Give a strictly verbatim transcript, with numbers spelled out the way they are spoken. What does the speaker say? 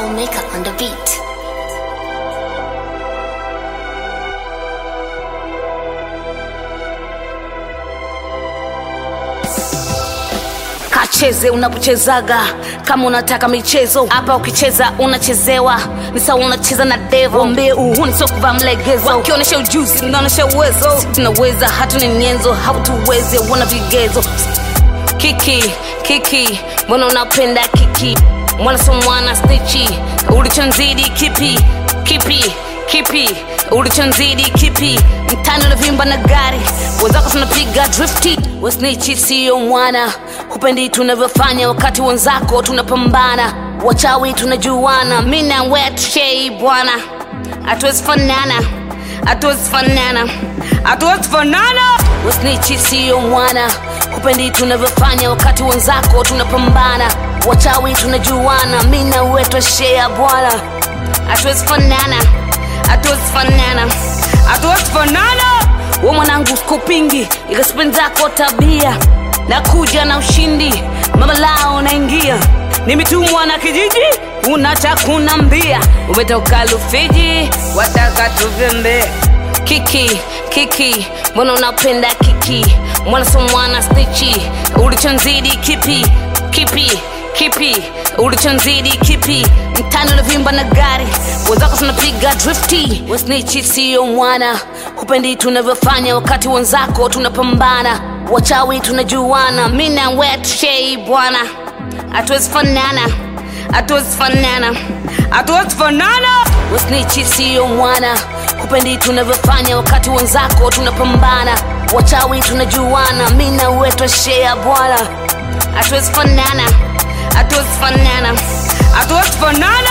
Soulmaker on the beat. Kacheze unapochezaga kama unataka michezo hapa, ukicheza unachezewa, ni sawa unacheza na devil. Ombe uhuni sio kuvaa mlegezo, wakionyesha ujuzi unaonyesha uwezo. Tunaweza hatu ni nyenzo, hautuwezi wana vigezo. Kiki kiki mbona unapenda kiki, mwana so mwana snitchi, ulichonzidi kipi kipi kipi, ulichonzidi kipi, mtani unavimba na gari, wenzako tunapiga drifti. We snitchi sio mwana, hupendi tunavyofanya wakati wenzako tunapambana. Wachawi tunajuana, mimi na wewe tushei bwana, hatuwezi fanana, hatuwezi fanana, hatuwezi fanana. We snitchi sio mwana, hupendi tunavyofanya wakati wenzako tunapambana. Wachawi tunajuana, mimi na wewe tushei bwana, hatuwezi fanana, hatuwezi fanana, hatuwezi fanana. Wewe mwanangu skupingi, ikasipenda zako tabia, nakuja na ushindi, mama lao naingia. Nimetumwa na kijiji, unataka kunambia umetoka Rufiji, wataka tuvembe. Kiki kiki mbona unapenda kiki, mwana so mwana snitchi, ulichonzidi kipi kipi kipi, ulichonzidi kipi, mtani unavimba na gari, wenzako tunapiga drifti. We snitchi sio mwana, hupendi tunavyofanya wakati wenzako tunapambana. Wachawi tunajuana, mimi na wewe tushei bwana, hatuwezi fanana, hatuwezi fanana, hatuwezi fanana. We snitchi sio mwana, hupendi tunavyofanya wakati wenzako tunapambana. Wachawi tunajuana, mimi na wewe tushei bwana, hatuwezi fanana, hatuwezi fanana, hatuwezi fanana.